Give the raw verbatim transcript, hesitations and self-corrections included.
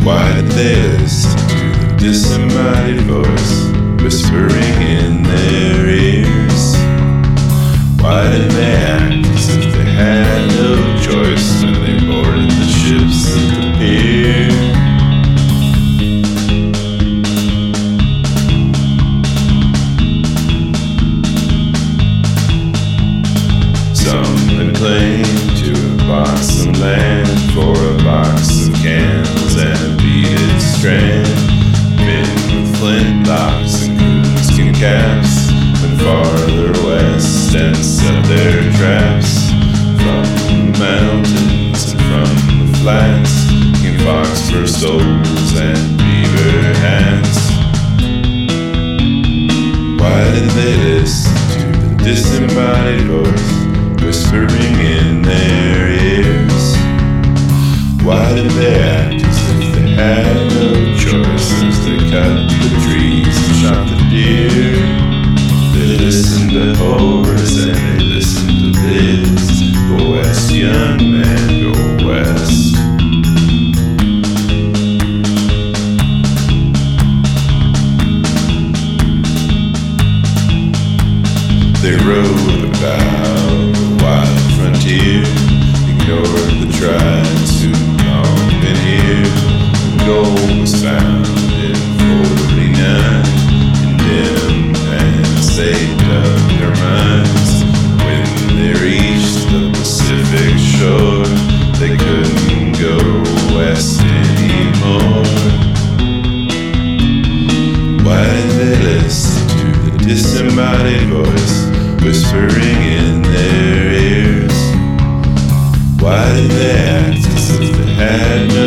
Why did they listen to the disembodied voice whispering in their ears? Why did they act as if they had no choice when they boarded the ships at the pier? Some had claimed to have bought some land for a box of candles and a beaded strand, men with flintlocks and coonskin caps went farther west and set their traps. From the mountains and from the flats came fox fur stoles and beaver hats. Why did they listen to the disembodied voice whispering in their ears? Why did they act as if they had no choice as they cut the trees and shot the deer? They listened to Horace and they listened to Liz. Go west, young man, go west. They wrote about the wild frontier, ignored the tribes who'd long been here. When gold was found in forty-nine, condemned and they dug their mines. When they reached the Pacific shore, they couldn't go west anymore. Why did they listen to the disembodied voice whispering in their ears? Why did they act as if they had no